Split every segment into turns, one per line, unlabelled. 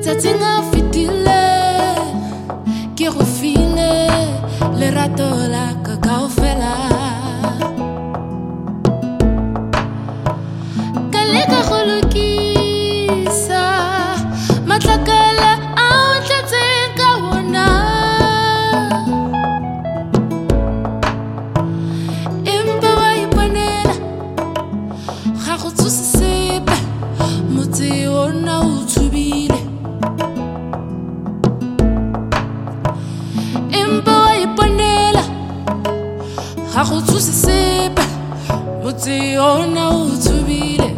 Tatsinga fitile ke go file le rato la ka kaofela ka le ka go lokisa matlakala a o tlatseng ka wona empa wa iponela ga go tsosa sepe motse ona o tshubile empa wa iponela ga go tsosa sepe motse ona o tshubile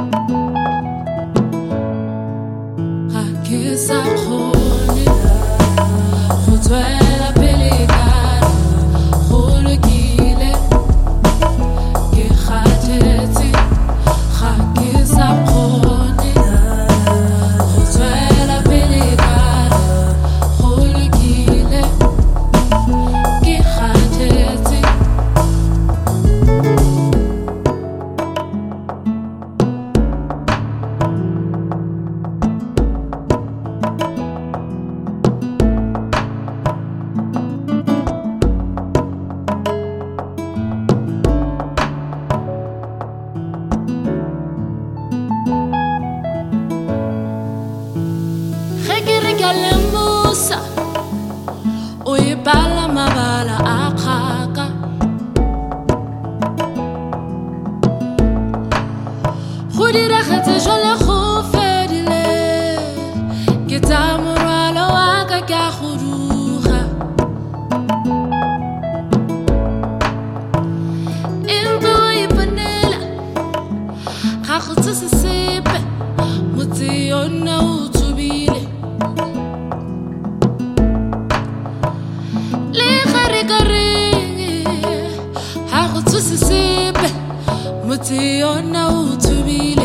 ga ke sa kgone go tswela pele ka go lokile ke kgathetse ga ke sa kgone go tswela pele ka go lokile ke kgathetse Lemusa o e bala mabala a kgaka go diragetse jole go fedile ke tsa morwalo wa ka ke a go duga empa o iponela ga go tsosa sepe motse yona o tshubile ha go tsosa sepe motse yona o tshubile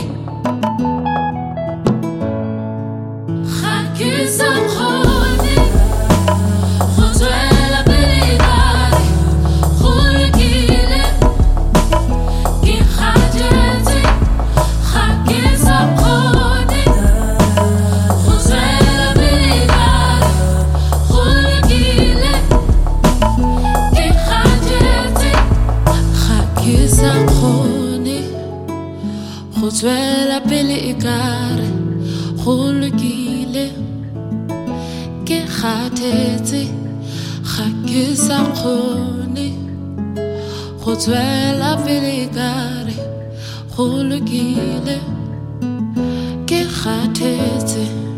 ga ke sa kgone go tswela pele ka go lokile ke kgathetse ga ke sa kgone go tswela pele ka go lokile ke kgathetse ga ke sa kgone go tswela pele ekare go lokile ke kgathetse ga ke sa kgone go tswela pele ekare go lokile ke kgathetse